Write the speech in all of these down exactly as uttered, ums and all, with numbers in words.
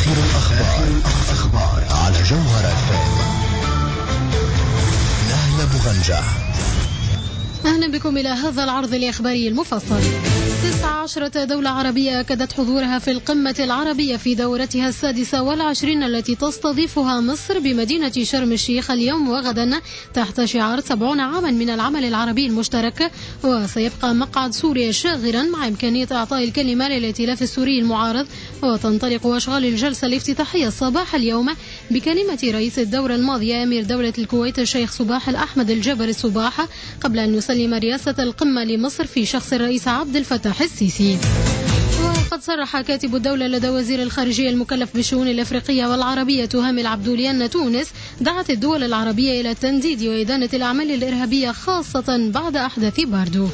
آخر الأخبار, الأخبار على جوهر إف إم. نهلة بغنجة. أهلا بكم إلى هذا العرض الإخباري المفصل. تسع عشرة دولة عربية أكدت حضورها في القمة العربية في دورتها السادسة والعشرين التي تستضيفها مصر بمدينة شرم الشيخ اليوم وغدا تحت شعار سبعون عاما من العمل العربي المشترك. وسيبقى مقعد سوريا شاغرا مع إمكانية إعطاء الكلمة للائتلاف السوري المعارض. وتنطلق أشغال الجلسة الافتتاحية صباح اليوم بكلمة رئيس الدورة الماضية أمير دولة الكويت الشيخ صباح الأحمد الجبر الصباح قبل أن يسلم رئاسة القمة لمصر في شخص الرئيس عبد الفتاح السيسي. وقد صرح كاتب الدولة لدى وزير الخارجية المكلف بالشؤون الأفريقية والعربية هامي العبدولي أن تونس دعت الدول العربية إلى التنديد وإدانة الأعمال الإرهابية خاصة بعد أحداث باردو.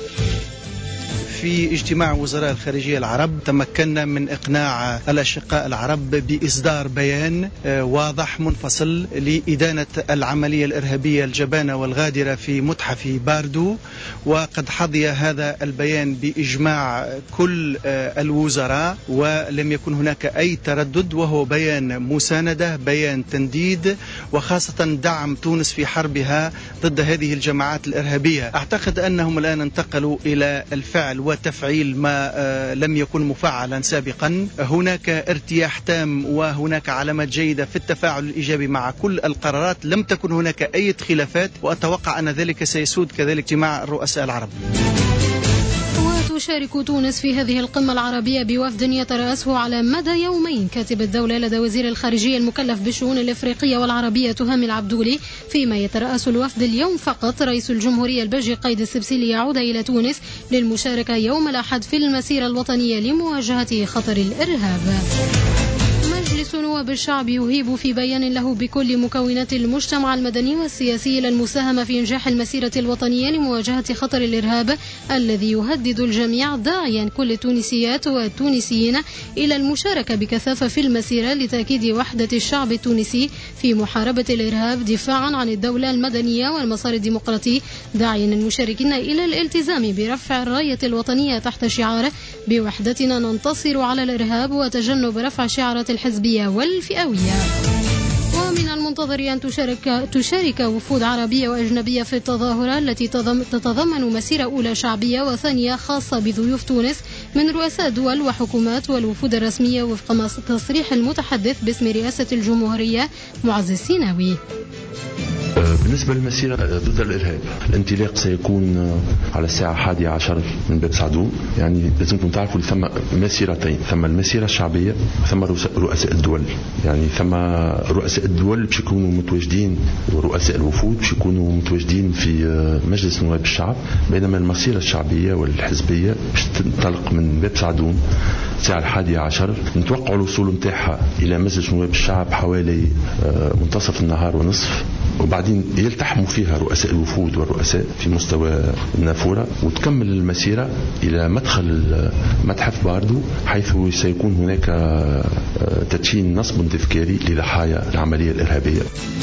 في اجتماع وزراء الخارجية العرب تمكنا من إقناع الأشقاء العرب بإصدار بيان واضح منفصل لإدانة العملية الإرهابية الجبانة والغادرة في متحف باردو. وقد حظي هذا البيان بإجماع كل الوزراء ولم يكن هناك أي تردد، وهو بيان مساندة، بيان تنديد، وخاصة دعم تونس في حربها ضد هذه الجماعات الإرهابية. أعتقد أنهم الآن انتقلوا إلى الفعل وتفعيل ما لم يكن مفعلا سابقا. هناك ارتياح تام وهناك علامات جيدة في التفاعل الإيجابي مع كل القرارات، لم تكن هناك أي خلافات، وأتوقع أن ذلك سيسود كذلك اجتماع الرؤساء العرب. تشارك تونس في هذه القمة العربية بوفد يترأسه على مدى يومين كاتب الدولة لدى وزير الخارجية المكلف بالشؤون الأفريقية والعربية هامي العبدولي، فيما يترأس الوفد اليوم فقط رئيس الجمهورية البلجي قايد السبسي ليعود إلى تونس للمشاركة يوم الأحد في المسيرة الوطنية لمواجهة خطر الإرهاب. مجلس نواب الشعب يهيب في بيان له بكل مكونات المجتمع المدني والسياسي للمساهمة في إنجاح المسيرة الوطنية لمواجهة خطر الإرهاب الذي يهدد الجميع، داعيا كل التونسيات والتونسيين إلى المشاركة بكثافة في المسيرة لتأكيد وحدة الشعب التونسي في محاربة الإرهاب دفاعا عن الدولة المدنية والمسار الديمقراطي، داعيا المشاركين إلى الالتزام برفع الراية الوطنية تحت شعار بوحدتنا ننتصر على الإرهاب وتجنب رفع شعارات الحزبية والفئوية. ومن المنتظر أن تشارك, تشارك وفود عربية وأجنبية في التظاهرة التي تتضمن مسيرة أولى شعبية وثانية خاصة بضيوف تونس من رؤساء دول وحكومات والوفود الرسمية وفق تصريح المتحدث باسم رئاسة الجمهورية معز السيناوي. بالنسبة للمسيرة ضد الإرهاب، الانطلاق سيكون على الساعة الحادية عشر من باب سعدون. يعني لازمكم تعرفوا ثم مسيرتين، ثم المسيرة الشعبية ثم رؤساء الدول. يعني ثم رؤساء الدول باش يكونوا متواجدين ورؤساء الوفود باش يكونوا متواجدين في مجلس نواب الشعب، بينما المسيرة الشعبية والحزبية باش تنطلق من باب سعدون الساعة الحادية عشر. نتوقع الوصول نتاعها إلى مجلس نواب الشعب حوالي منتصف النهار ونصف، وبعدين يلتحموا فيها رؤساء الوفود والرؤساء في مستوى النافورة، وتكمل المسيرة إلى مدخل متحف باردو، حيث سيكون هناك تدشين نصب تذكاري لضحايا العملية الإرهابية.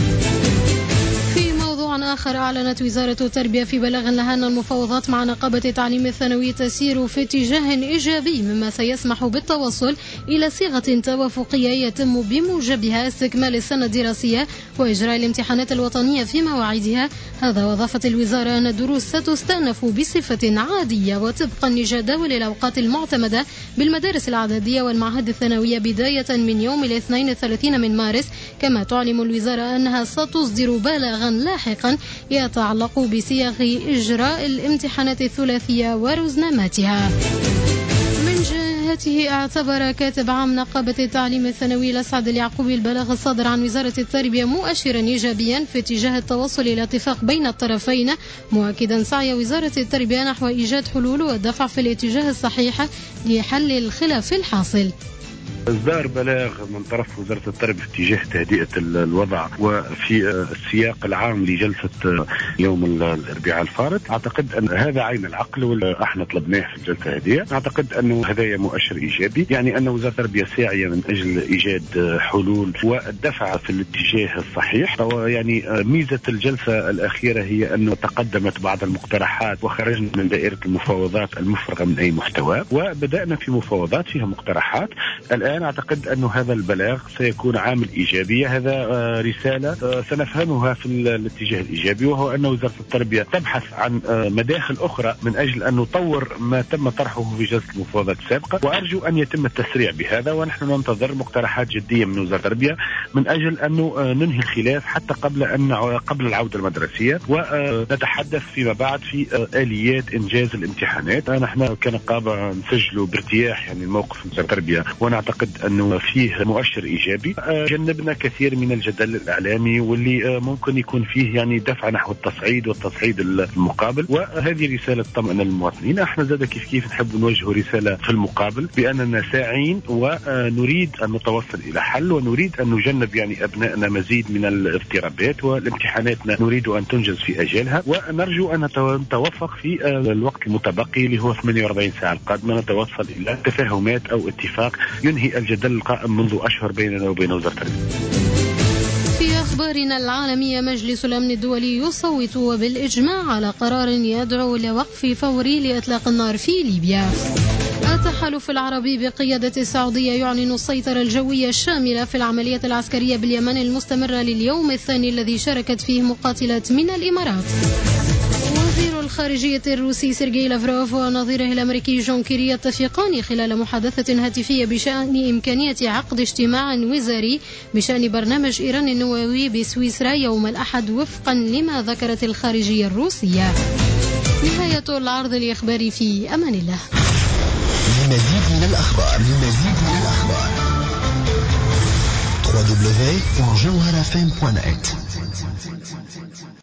آخر، أعلنت وزارة التربية في بلاغ لها أن المفاوضات مع نقابة التعليم الثانوي تسير في اتجاه إيجابي، مما سيسمح بالتوصل إلى صيغة توافقية يتم بموجبها استكمال السنة الدراسية وإجراء الامتحانات الوطنية في مواعيدها. هذا وأضافت الوزارة أن الدروس ستستأنف بصفة عادية وطبقا لجداول الأوقات المعتمدة بالمدارس الإعدادية والمعاهد الثانوية بداية من يوم الاثنين الثلاثين من مارس. كما تعلم الوزارة أنها ستصدر بلاغا لاحقا يتعلق بصيغ إجراء الامتحانات الثلاثية ورزناماتها. من جهته اعتبر كاتب عام نقابة التعليم الثانوي الأسعد اليعقوبي البلاغ الصادر عن وزارة التربية مؤشرا إيجابيا في اتجاه التوصل إلى اتفاق بين الطرفين، مؤكدا سعي وزارة التربية نحو إيجاد حلول والدفع في الاتجاه الصحيح لحل الخلاف الحاصل. إصدار بلاغ من طرف وزارة التربية في اتجاه تهدئة الوضع وفي السياق العام لجلسة يوم الأربعاء الفارط، أعتقد أن هذا عين العقل واللي احنا طلبناه في الجلسة هذه. أعتقد أنه هذا مؤشر إيجابي، يعني أن وزارة التربية ساعية من أجل إيجاد حلول والدفع في الاتجاه الصحيح. يعني ميزة الجلسة الأخيرة هي أنه تقدمت بعض المقترحات وخرجنا من دائرة المفاوضات المفرغة من أي محتوى، وبدأنا في مفاوضات فيها مقترحات. الآن الآن أعتقد أن هذا البلاغ سيكون عامل إيجابي. هذا رسالة سنفهمها في الاتجاه الإيجابي، وهو أن وزارة التربية تبحث عن مداخل أخرى من أجل أن نطور ما تم طرحه في جلسة المفاوضات السابقة، وأرجو أن يتم التسريع بهذا. ونحن ننتظر مقترحات جدية من وزارة التربية من أجل أن ننهي الخلاف حتى قبل أن قبل العودة المدرسية، ونتحدث فيما بعد في آليات إنجاز الامتحانات. نحن كنقابة نسجلوا بارتياح يعني الموقف من وزارة التربية، ونعتقد أنه فيه مؤشر إيجابي. جنبنا كثير من الجدل الإعلامي واللي ممكن يكون فيه يعني دفع نحو التصعيد والتصعيد المقابل، وهذه رسالة طمأنة للمواطنين. احنا زاد كيف كيف نحب نوجه رسالة في المقابل بأننا ساعين ونريد أن نتوصل إلى حل، ونريد أن نجنب يعني أبنائنا مزيد من الاضطرابات، والامتحاناتنا نريد أن تنجز في أجلها، ونرجو أن نتوفق في الوقت المتبقي اللي هو ثمانية وأربعين ساعة القادمة نتوصل إلى تفاهمات أو اتفاق ينهي الجدل القائم منذ أشهر بيننا وبين وزارة التربية. في أخبارنا العالمية، مجلس الأمن الدولي يصوت وبالإجماع على قرار يدعو لوقف فوري لإطلاق النار في ليبيا. التحالف العربي بقيادة السعودية يعلن السيطرة الجوية الشاملة في العملية العسكرية باليمن المستمرة لليوم الثاني الذي شاركت فيه مقاتلات من الإمارات. وزير الخارجية الروسي سيرجي لافروف ونظيره الأمريكي جون كيري يتفقان خلال محادثة هاتفية بشأن إمكانية عقد اجتماع وزاري بشأن برنامج إيران النووي بسويسرا يوم الأحد وفقا لما ذكرت الخارجية الروسية. نهاية العرض الإخباري، في أمان الله. لمزيد من الأخبار لمزيد من الأخبار دبليو دبليو دبليو دوت جوهرة إف إم دوت نت.